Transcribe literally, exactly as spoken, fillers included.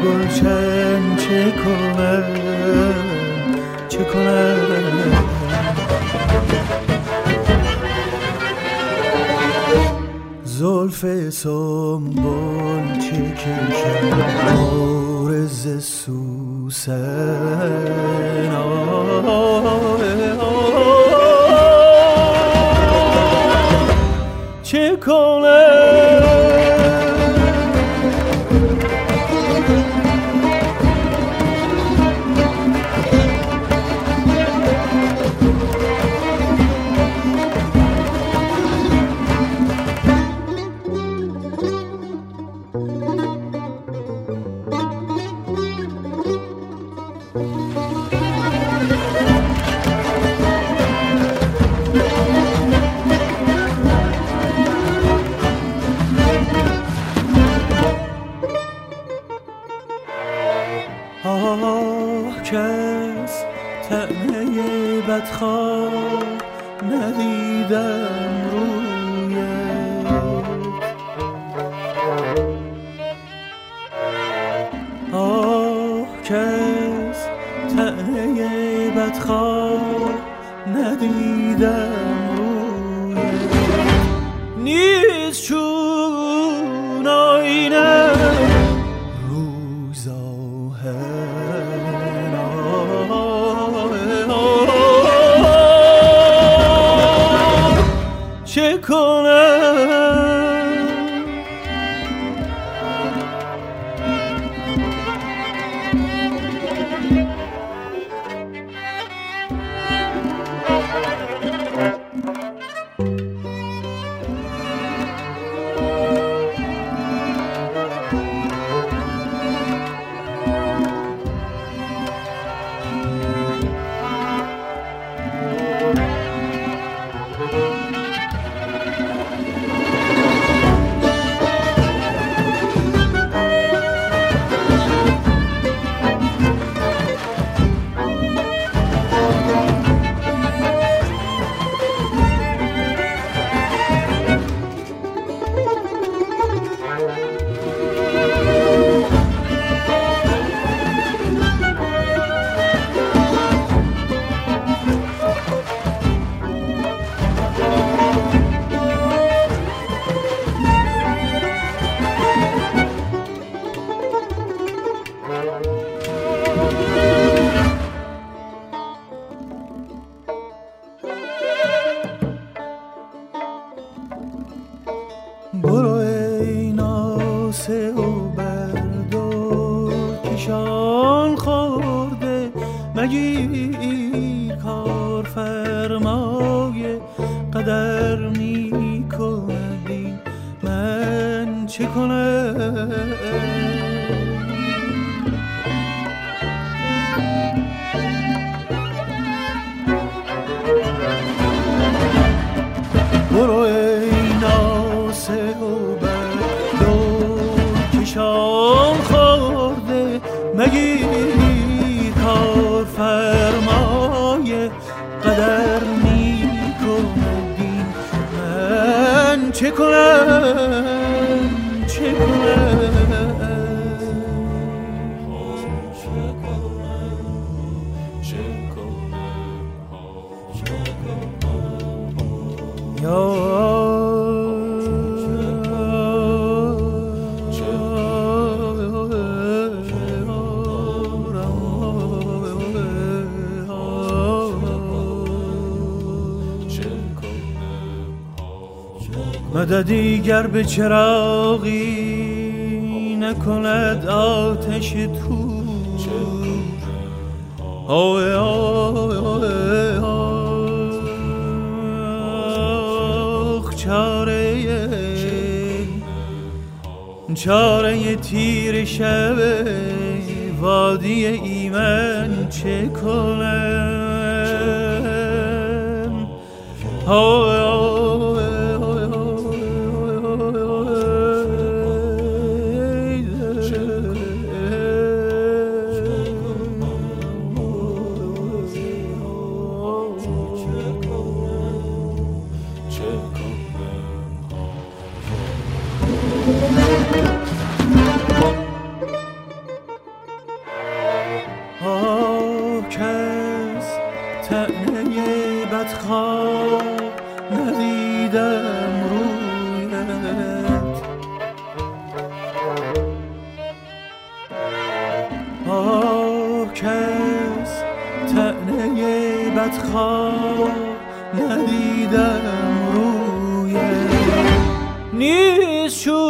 گلشن چه کنم چه کنم زلف سنبل چه کشم عارض سوسن چه کنم آه کس طعنه بدخواه ندیدم رویت آه کس طعنه بدخواه ندیدم رویت نیست چون آینه چه کنم برو ای ناسه و بردار کشان خورده مگیر کار فرمای قدر می کندی من چه کنم برو ای ناسه و بردار کشان خورده مگیر کار فرمای قدر می کندی من چه کنم چه کنم مددیگر به چراغی نکند آتش تو آه آه آه آه چاره چاره تیر شب وادی ایمن چه کنم آه کس طعنه بدخواه ندیدم روی نیست شور